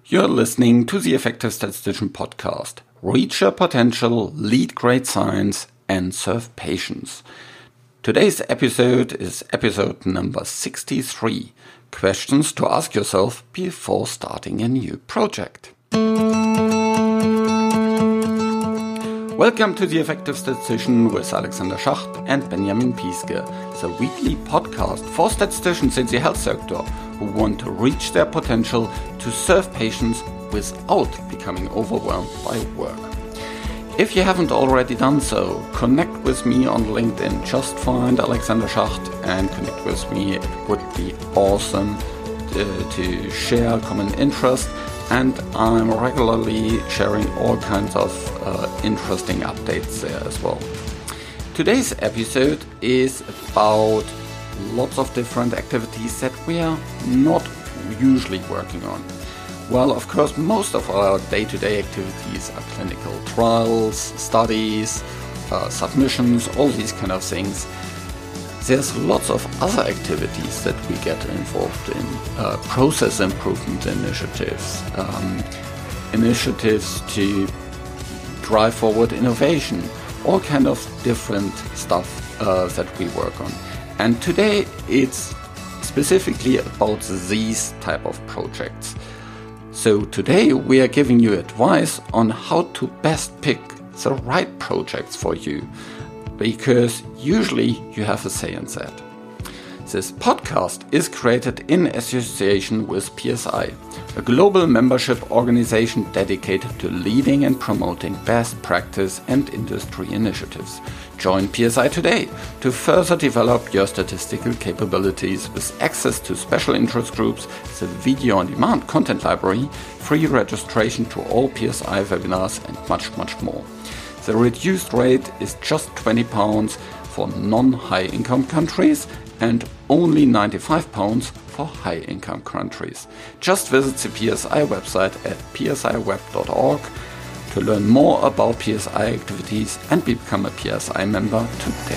You're listening to the Effective Statistician podcast. Reach your potential, lead great science, and serve patients. Today's episode is episode number 63. Questions to ask yourself before starting a new project. Welcome to the Effective Statistician with Alexander Schacht and Benjamin Pieske, the weekly podcast for statisticians in the health sector who want to reach their potential to serve patients without becoming overwhelmed by work. If you haven't already done so, connect with me on LinkedIn. Just find Alexander Schacht and connect with me. It would be awesome to share common interest. And I'm regularly sharing all kinds of interesting updates there as well. Today's episode is about lots of different activities that we are not usually working on. Well, of course, most of our day-to-day activities are clinical trials, studies, submissions, all these kind of things. There's lots of other activities that we get involved in, process improvement initiatives, initiatives to drive forward innovation, all kind of different stuff that we work on. And today it's specifically about these type of projects. So today we are giving you advice on how to best pick the right projects for you, because usually you have a say in that. This podcast is created in association with PSI, a global membership organization dedicated to leading and promoting best practice and industry initiatives. Join PSI today to further develop your statistical capabilities with access to special interest groups, the video-on-demand content library, free registration to all PSI webinars, and much, much more. The reduced rate is just £20 for non-high-income countries and only £95 for high-income countries. Just visit the PSI website at psiweb.org to learn more about PSI activities and become a PSI member today.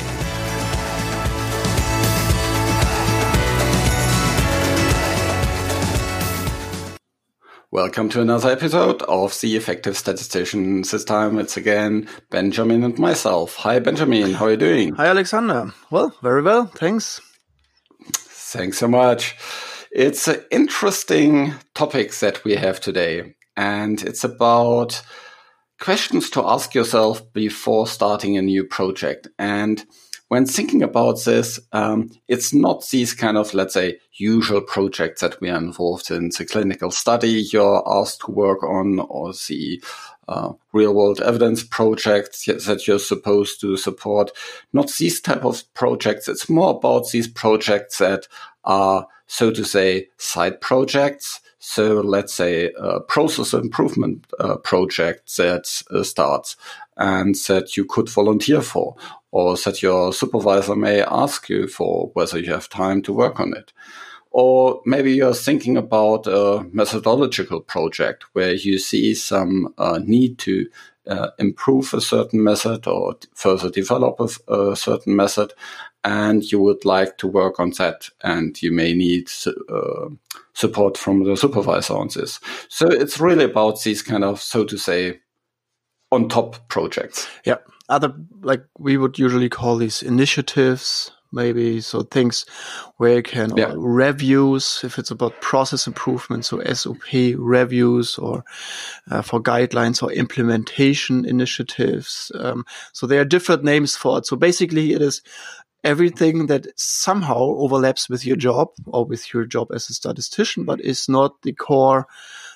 Welcome to another episode of The Effective Statistician. This time it's again Benjamin and myself. Hi Benjamin, how are you doing? Hi Alexander. Well, very well, thanks. Thanks so much. It's an interesting topic that we have today, and it's about questions to ask yourself before starting a new project. And when thinking about this, it's not these kind of, let's say, usual projects that we are involved in, the clinical study you're asked to work on, or the real-world evidence projects that you're supposed to support. Not these type of projects. It's more about these projects that are, so to say, side projects. So let's say a process improvement project that starts and that you could volunteer for, or that your supervisor may ask you for whether you have time to work on it. Or maybe you're thinking about a methodological project where you see some need to improve a certain method or further develop a certain method, and you would like to work on that, and you may need support from the supervisor on this. So it's really about these kind of, so to say, on top projects. Yeah, other, like we would usually call these initiatives, maybe, so things where you can reviews, if it's about process improvement, so SOP reviews, or for guidelines or implementation initiatives. So there are different names for it. So basically it is everything that somehow overlaps with your job or with your job as a statistician, but is not the core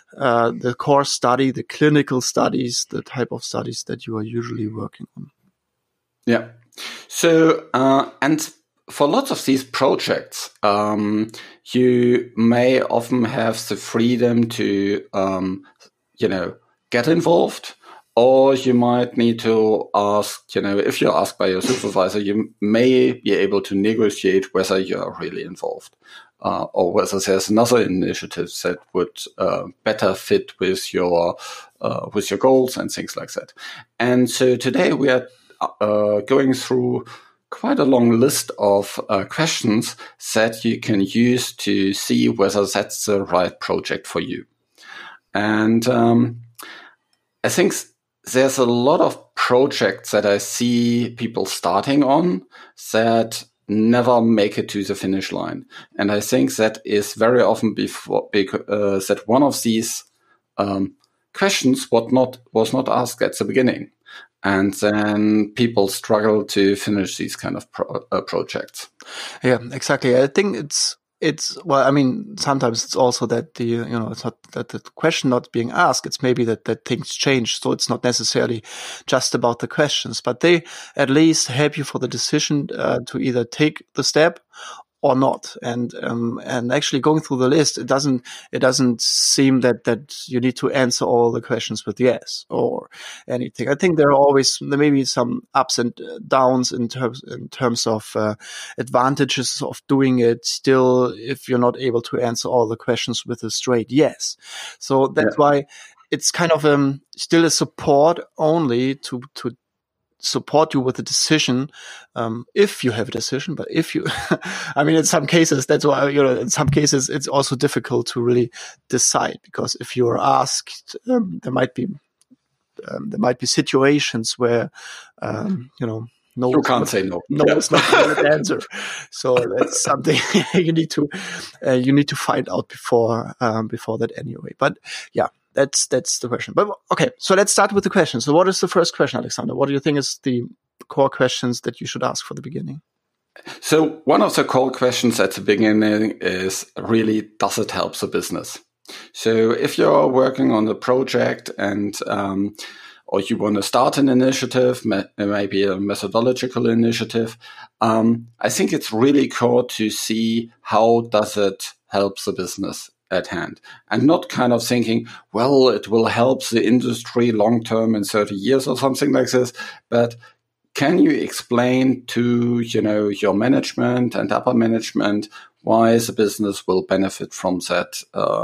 study, the clinical studies, the type of studies that you are usually working on. Yeah. So, and for lots of these projects, you may often have the freedom to, get involved, or you might need to ask, if you're asked by your supervisor, you may be able to negotiate whether you're really involved, or whether there's another initiative that would better fit with your goals and things like that. And so today we are going through quite a long list of questions that you can use to see whether that's the right project for you. And I think there's a lot of projects that I see people starting on that never make it to the finish line. And I think that is very often that one of these questions was not asked at the beginning. And then people struggle to finish these kind of projects. Yeah, exactly. I think well, I mean, sometimes it's also that it's not that the question not being asked. It's maybe that things change. So it's not necessarily just about the questions, but they at least help you for the decision to either take the step or not. And actually going through the list, it doesn't seem that you need to answer all the questions with yes or anything. I think there may be some ups and downs in terms of advantages of doing it still if you're not able to answer all the questions with a straight yes. So that's why it's kind of still a support only to support you with a decision, if you have a decision. But if you, I mean, in some cases, that's why, in some cases, it's also difficult to really decide, because if you are asked, there might be situations where, no, you can't say no. No, it's not the right answer. So that's something you need to find out before that anyway. But yeah. That's the question. But okay, so let's start with the question. So what is the first question, Alexander? What do you think is the core questions that you should ask for the beginning? So one of the core questions at the beginning is really, does it help the business? So if you're working on a project and or you want to start an initiative, maybe a methodological initiative, I think it's really core to see how does it help the business at hand, and not kind of thinking, well, it will help the industry long term in 30 years or something like this. But can you explain to, your management and upper management why the business will benefit from that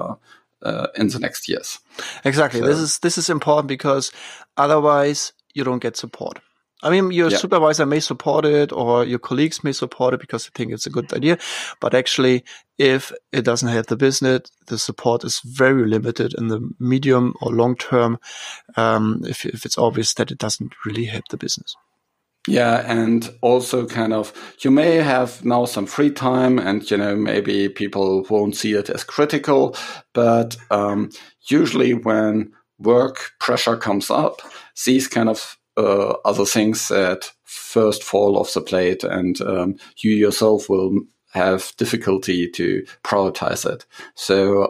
in the next years? Exactly. So, this is important, because otherwise you don't get support. I mean, your supervisor may support it, or your colleagues may support it because they think it's a good idea. But actually, if it doesn't help the business, the support is very limited in the medium or long term, if it's obvious that it doesn't really help the business. Yeah, and also kind of, you may have now some free time and, maybe people won't see it as critical, but usually when work pressure comes up, these kind of other things that first fall off the plate, and you yourself will have difficulty to prioritize it. So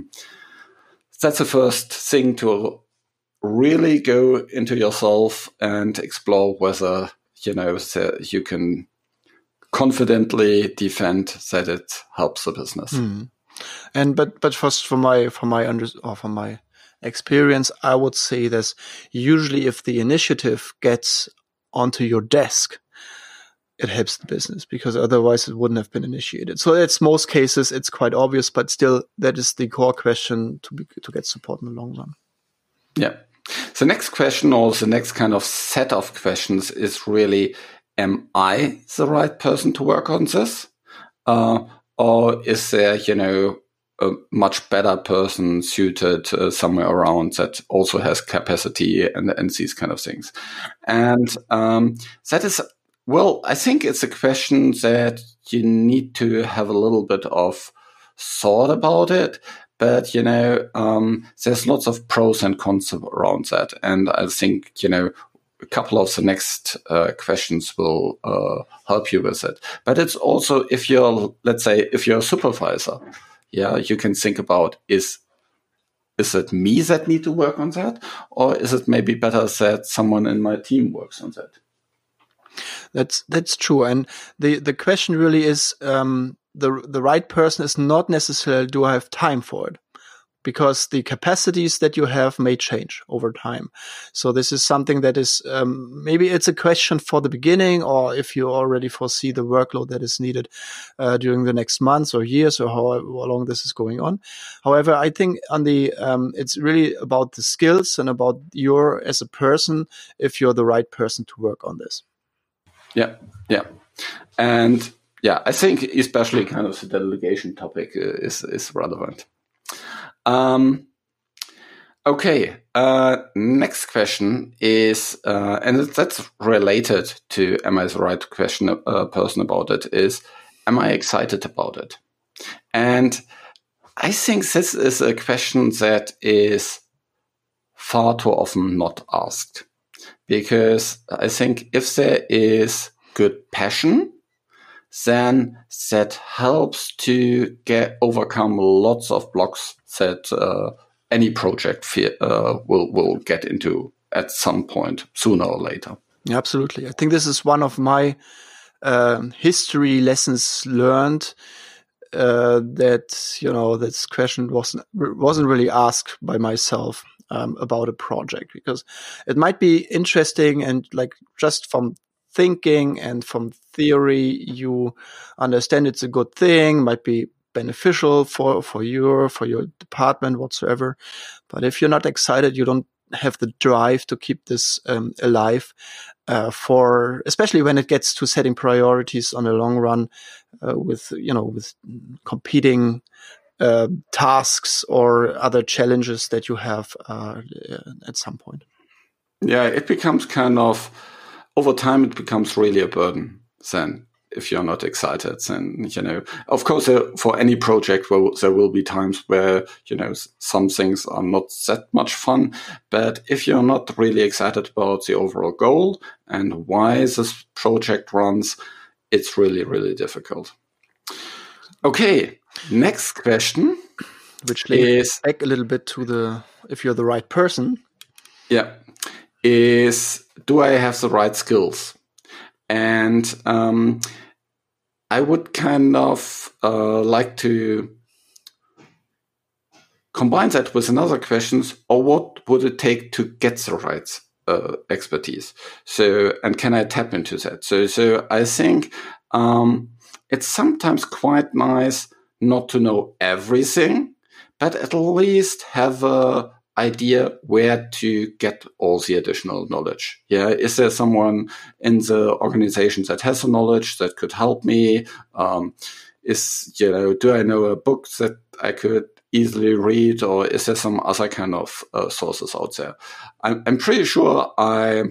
that's the first thing, to really go into yourself and explore whether, you can confidently defend that it helps the business. Mm. And but first, from my experience, I would say that usually if the initiative gets onto your desk, it helps the business, because otherwise it wouldn't have been initiated. So it's most cases, it's quite obvious, but still that is the core question to get support in the long run. Yeah. The next question, or the next kind of set of questions, is really, am I the right person to work on this? Or is there, a much better person suited somewhere around that also has capacity and these kind of things? And that is, well, I think it's a question that you need to have a little bit of thought about it. But, there's lots of pros and cons around that. And I think, a couple of the next questions will help you with it. But it's also, if you're a supervisor, you can think about, is it me that need to work on that? Or is it maybe better that someone in my team works on that? That's true. And the question really is, the right person is not necessarily, do I have time for it? Because the capacities that you have may change over time. So this is something that is, maybe it's a question for the beginning, or if you already foresee the workload that is needed during the next months or years, or how long this is going on. However, I think it's really about the skills and about you as a person, if you're the right person to work on this. Yeah. And I think especially kind of the delegation topic is relevant. Okay. Next question is, and that's related to am I the right person about it, is am I excited about it? And I think this is a question that is far too often not asked, because I think if there is good passion, then that helps to overcome lots of blocks that any project will get into at some point, sooner or later. Absolutely. I think this is one of my history lessons learned, that, you know, this question wasn't really asked by myself about a project, because it might be interesting and like just from thinking and from theory, you understand it's a good thing, might be beneficial for your department whatsoever. But if you're not excited, you don't have the drive to keep this alive, for especially when it gets to setting priorities on the long run, with competing tasks or other challenges that you have at some point. Yeah, it becomes kind of, over time, it becomes really a burden then. If you're not excited, then, of course, for any project, there will be times where, some things are not that much fun. But if you're not really excited about the overall goal and why this project runs, it's really, really difficult. Okay, next question. Which links back a little bit to if you're the right person. Yeah. Is, do I have the right skills? And I would kind of like to combine that with another questions, or what would it take to get the right expertise? So, and can I tap into that? So I think it's sometimes quite nice not to know everything, but at least have a idea where to get all the additional knowledge. Yeah, is there someone in the organization that has the knowledge that could help me? Do I know a book that I could easily read, or is there some other kind of sources out there? I'm pretty sure I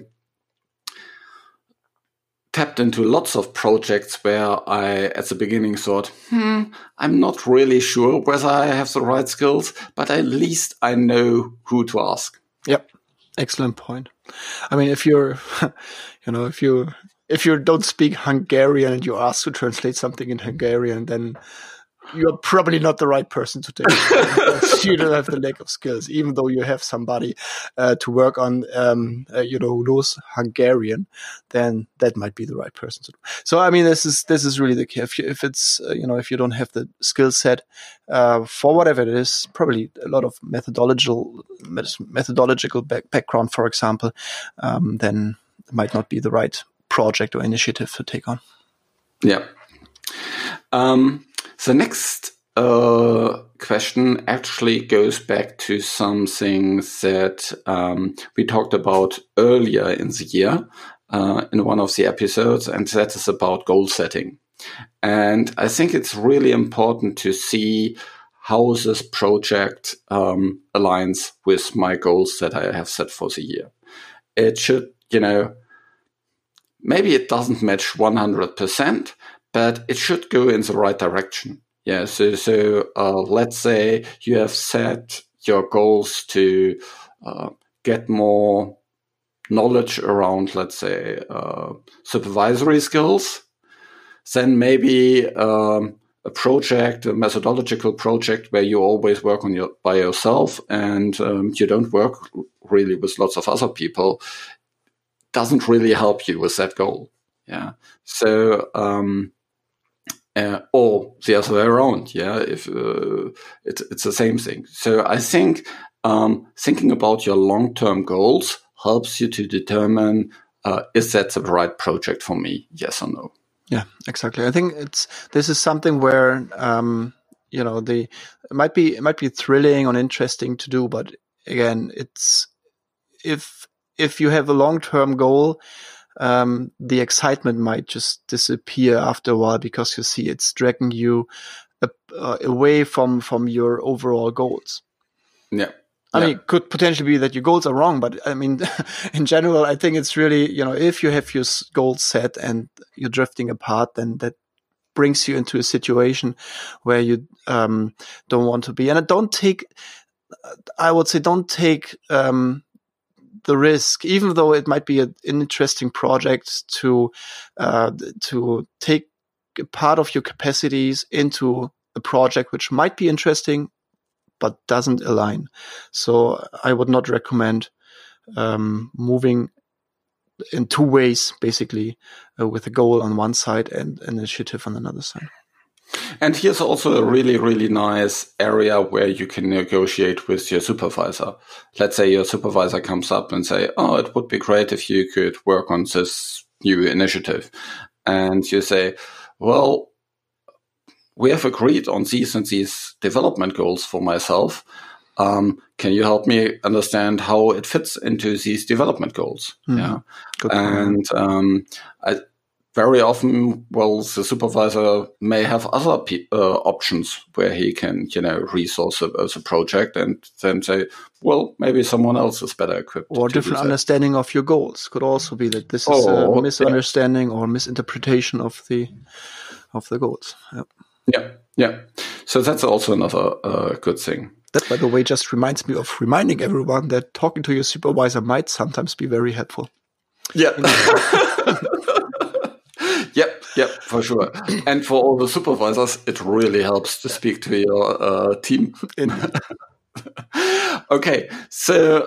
tapped into lots of projects where I, at the beginning, thought, I'm not really sure whether I have the right skills, but at least I know who to ask. Yep. Excellent point. I mean, if you're, if you don't speak Hungarian and you're asked to translate something in Hungarian, then you're probably not the right person to take it. You don't have the lack of skills, even though you have somebody to work on, who knows Hungarian, then that might be the right person to do. So, I mean, this is really the key. If it's, if you don't have the skill set, for whatever it is, probably a lot of methodological background, for example, then it might not be the right project or initiative to take on. Yeah. The next question actually goes back to something that we talked about earlier in the year in one of the episodes, and that is about goal setting. And I think it's really important to see how this project aligns with my goals that I have set for the year. It should, maybe it doesn't match 100%, but it should go in the right direction. Yeah. So let's say you have set your goals to get more knowledge around, let's say, supervisory skills. Then maybe a methodological project where you always work by yourself and you don't work really with lots of other people doesn't really help you with that goal. Yeah. So, or the other way around. Yeah. If it's the same thing. So I think thinking about your long-term goals helps you to determine is that the right project for me? Yes or no? Yeah, exactly. I think this is something where it might be thrilling or interesting to do, but again, it's if you have a long-term goal, the excitement might just disappear after a while because you see it's dragging you away from your overall goals. Yeah. I mean, it could potentially be that your goals are wrong, but I mean, in general, I think it's really, if you have your goals set and you're drifting apart, then that brings you into a situation where you don't want to be. And don't take the risk, even though it might be an interesting project to take a part of your capacities into a project which might be interesting, but doesn't align. So I would not recommend moving in two ways, basically, with a goal on one side and an initiative on another side. And here's also a really, really nice area where you can negotiate with your supervisor. Let's say your supervisor comes up and say, oh, it would be great if you could work on this new initiative. And you say, well, we have agreed on these and these development goals for myself. Can you help me understand how it fits into these development goals? Mm-hmm. Yeah. Good and very often, the supervisor may have other options where he can, resource the project and then say, well, maybe someone else is better equipped. Or different understanding of your goals could also be that this is a misunderstanding or misinterpretation of the goals. Yeah. So that's also another good thing. That, by the way, just reminds me of reminding everyone that talking to your supervisor might sometimes be very helpful. Yeah. Yep, for sure. And for all the supervisors, it really helps to speak to your team. Okay, so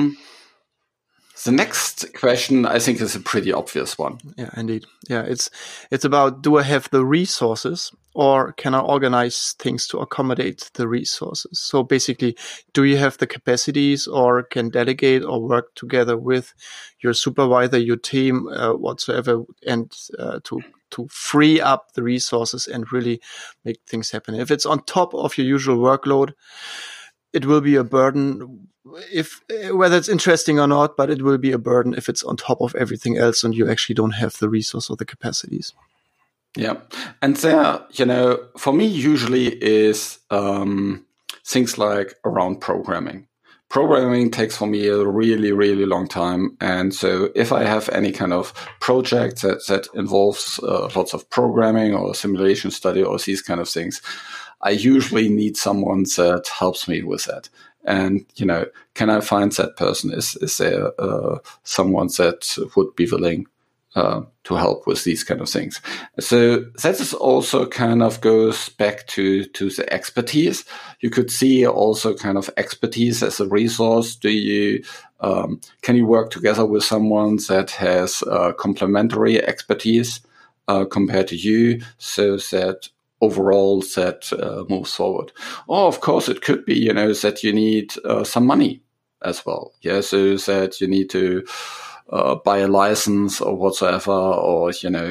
the next question, I think, is a pretty obvious one. Yeah, indeed. Yeah, it's about, do I have the resources, or can I organize things to accommodate the resources? So basically, do you have the capacities, or can delegate or work together with your supervisor, your team, whatsoever, and to free up the resources and really make things happen? If it's on top of your usual workload, it will be a burden, whether it's interesting or not, but it will be a burden if it's on top of everything else and you actually don't have the resource or the capacities. Yeah. And there, for me, usually is things like around programming. Programming takes for me a really, really long time. And so if I have any kind of project that involves lots of programming or simulation study or these kind of things, I usually need someone that helps me with that. And, can I find that person? Is there someone that would be willing to help with these kind of things? So that is also kind of goes back to the expertise. You could see also kind of expertise as a resource. Can you work together with someone that has complementary expertise compared to you, so that overall that moves forward? Or of course it could be, that you need some money as well. Yeah. So that you need to buy a license or whatsoever, or,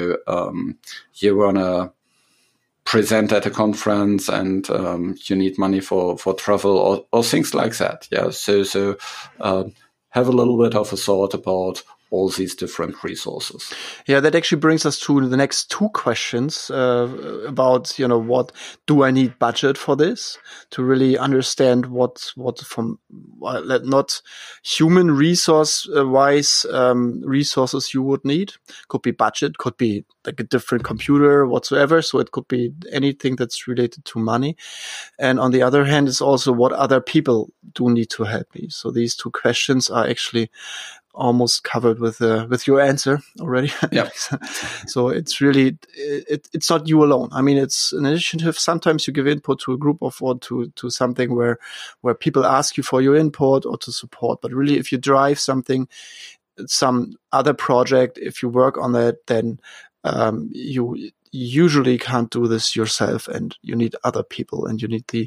you want to present at a conference and you need money for travel or things like that. Yeah. So have a little bit of a thought about all these different resources. Yeah, that actually brings us to the next two questions about, what do I need budget for this, to really understand what from not human resource wise resources you would need. Could be budget, could be like a different computer, whatsoever. So it could be anything that's related to money. And on the other hand, it's also what other people do need to help me. So these two questions are actually almost covered with your answer already. Yeah. So it's really, it's not you alone. I mean, it's an initiative. Sometimes you give input to a group or to something where people ask you for your input or to support. But really, if you drive something, some other project, if you work on that, then you usually can't do this yourself, and you need other people, and you need the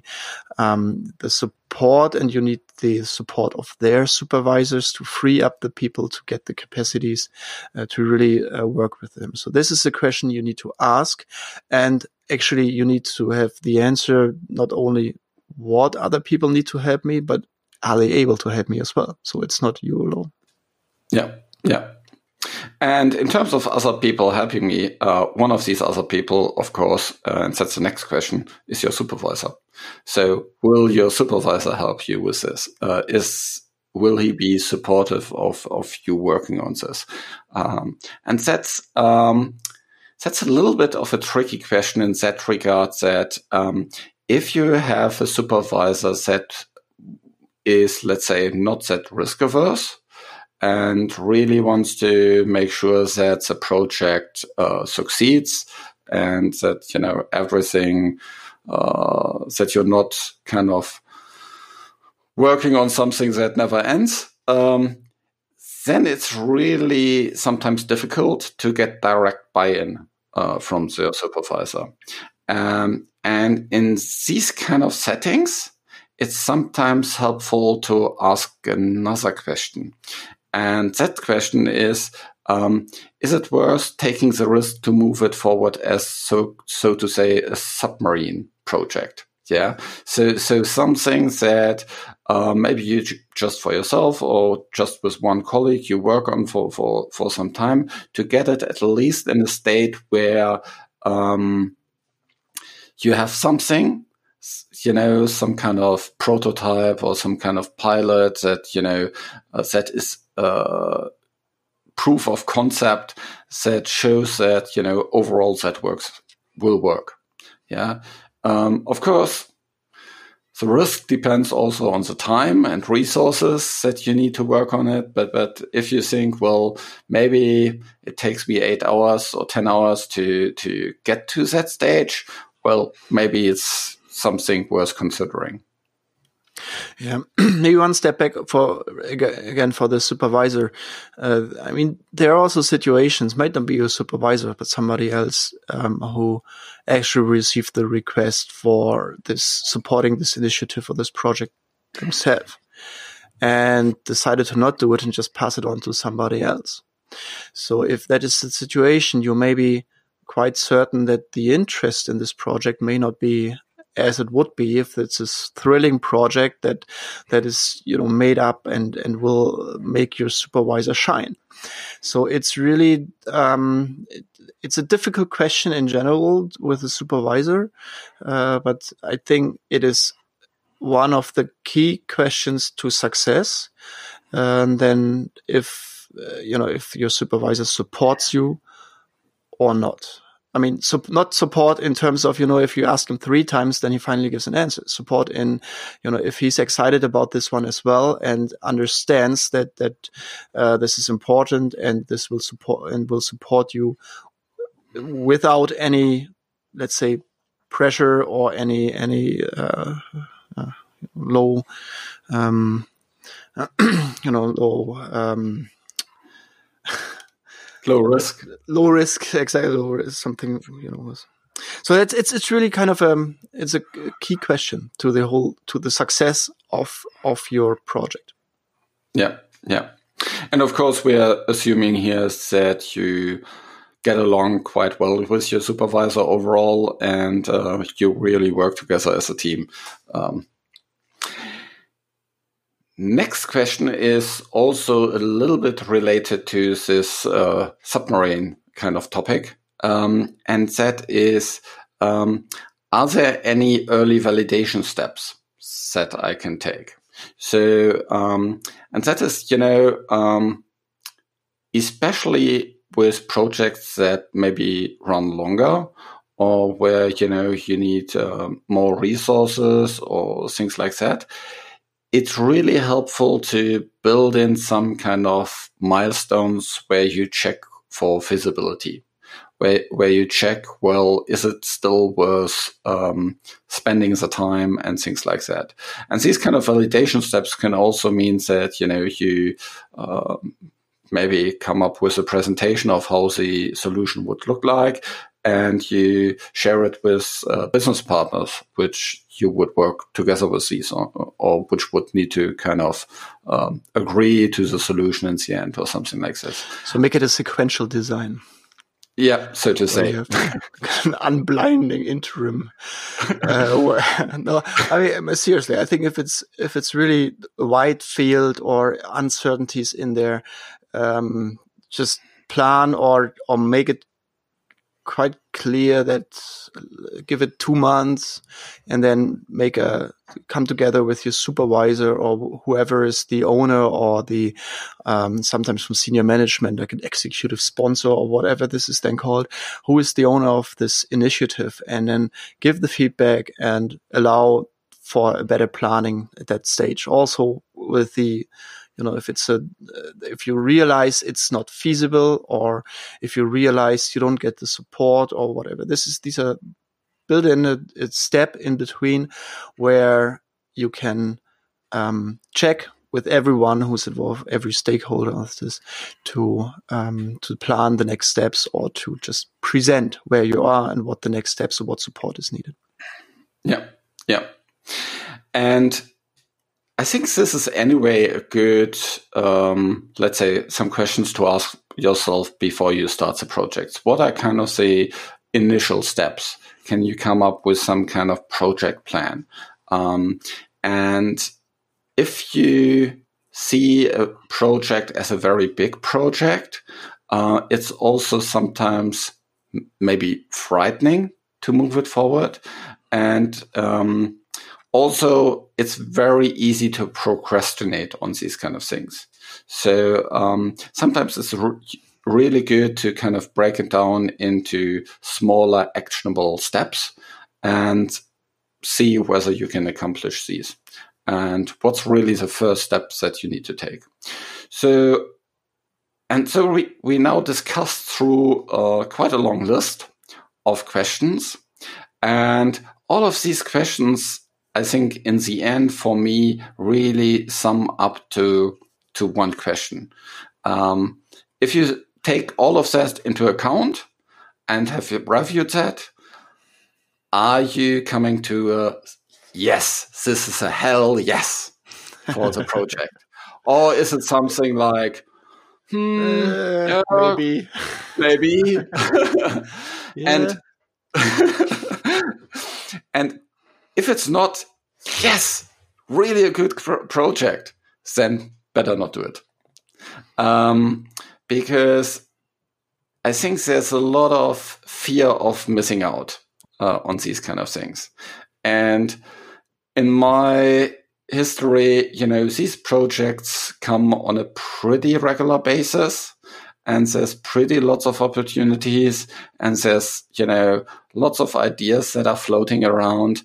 support, and you need the support of their supervisors to free up the people to get the capacities to really work with them. So this is a question you need to ask, and actually you need to have the answer, not only what other people need to help me, but are they able to help me as well? So it's not you alone. Yeah. And in terms of other people helping me, one of these other people, of course, and that's the next question, is your supervisor. So will your supervisor help you with this? Will he be supportive of you working on this? And that's a little bit of a tricky question in that regard, that if you have a supervisor that is, let's say, not that risk averse and really wants to make sure that the project succeeds and that, everything, that you're not kind of working on something that never ends, then it's really sometimes difficult to get direct buy-in from the supervisor. And in these kind of settings, it's sometimes helpful to ask another question. And that question is it worth taking the risk to move it forward as, so to say, a submarine project? Yeah. So something that maybe you just for yourself or just with one colleague you work on for some time to get it at least in a state where you have something, some kind of prototype or some kind of pilot that, that is proof of concept that shows that, overall that will work. Yeah. Of course, the risk depends also on the time and resources that you need to work on it. But if you think, well, maybe it takes me 8 hours or 10 hours to get to that stage, well, maybe it's something worth considering. Yeah, maybe one step back for the supervisor. There are also situations, might not be your supervisor, but somebody else who actually received the request for supporting this initiative or this project themselves and decided to not do it and just pass it on to somebody else. So if that is the situation, you may be quite certain that the interest in this project may not be as it would be if it's a thrilling project that is, made up and will make your supervisor shine. So it's really, it's a difficult question in general with a supervisor. But I think it is one of the key questions to success. And then if your supervisor supports you or not. Not support in terms of, if you ask him 3 times, then he finally gives an answer. Support in, if he's excited about this one as well and understands that this is important and this will support you without any, let's say, pressure or any low, low risk, exactly. Low risk, something, So it's really kind of it's a key question to the success of your project. Yeah, yeah, and of course we are assuming here that you get along quite well with your supervisor overall, and you really work together as a team. Next question is also a little bit related to this submarine kind of topic. And that is, are there any early validation steps that I can take? So, and that is, especially with projects that maybe run longer or where, you need more resources or things like that. It's really helpful to build in some kind of milestones where you check for feasibility, where you check, well, is it still worth spending the time and things like that. And these kind of validation steps can also mean that, you maybe come up with a presentation of how the solution would look like, and you share it with business partners, which you would work together with these, or which would need to kind of agree to the solution in the end, or something like this. So make it a sequential design. Yeah, so to say. An unblinding interim. No, seriously, I think if it's really a wide field or uncertainties in there, just plan or make it quite clear that give it 2 months and then come together with your supervisor or whoever is the owner or the sometimes from senior management, like an executive sponsor or whatever this is then called, who is the owner of this initiative, and then give the feedback and allow for a better planning at that stage. Also with the, if you realize it's not feasible, or if you realize you don't get the support or whatever, these are built in a step in between where you can check with everyone who's involved, every stakeholder of this, to plan the next steps or to just present where you are and what the next steps or what support is needed. Yeah. And I think this is anyway a good, let's say, some questions to ask yourself before you start the projects. What are kind of the initial steps? Can you come up with some kind of project plan? And if you see a project as a very big project, it's also sometimes maybe frightening to move it forward. And also, it's very easy to procrastinate on these kind of things. So sometimes it's really good to kind of break it down into smaller actionable steps and see whether you can accomplish these and what's really the first steps that you need to take. So we now discussed through quite a long list of questions, and all of these questions, I think in the end, for me, really sum up to one question. If you take all of that into account and have reviewed that, are you coming to yes, this is a hell yes for the project? Or is it something like, maybe. And if it's not, yes, really a good project, then better not do it. Because I think there's a lot of fear of missing out on these kind of things. And in my history, these projects come on a pretty regular basis, and there's pretty lots of opportunities, and there's, lots of ideas that are floating around.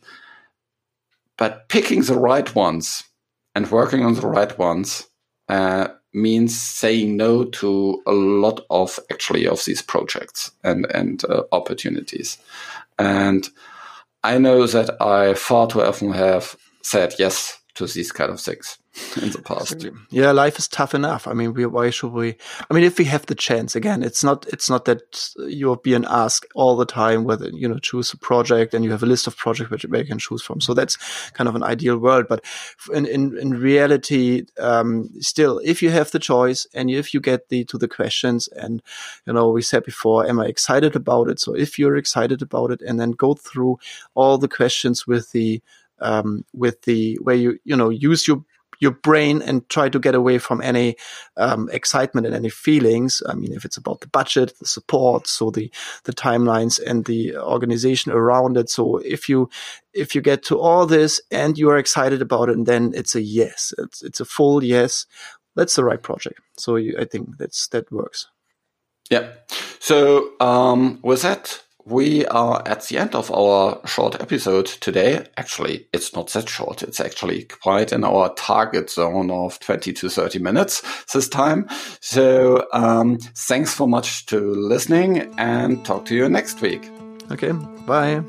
But picking the right ones and working on the right ones means saying no to a lot of these projects and opportunities. And I know that I far too often have said yes to these kind of things in the past. Yeah, life is tough enough. I mean, why should we? I mean, if we have the chance, again, it's not that you're being asked all the time whether, choose a project and you have a list of projects where you can choose from. So that's kind of an ideal world. But in reality, still, if you have the choice and if you get to the questions, and, we said before, am I excited about it? So if you're excited about it, and then go through all the questions with the where you use your brain and try to get away from any excitement and any feelings. I mean, if it's about the budget, the support, so the timelines and the organization around it. So if you get to all this and you are excited about it, and then it's a yes, it's a full yes, that's the right project. So I think that works. Yeah. So with that, we are at the end of our short episode today. Actually, it's not that short. It's actually quite in our target zone of 20 to 30 minutes this time. So thanks so much to listening, and talk to you next week. Okay, bye.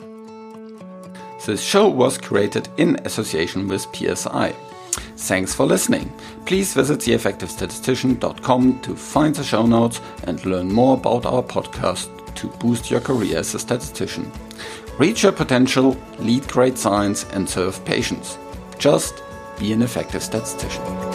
This show was created in association with PSI. Thanks for listening. Please visit theeffectivestatistician.com to find the show notes and learn more about our podcast to boost your career as a statistician. Reach your potential, lead great science, and serve patients. Just be an effective statistician.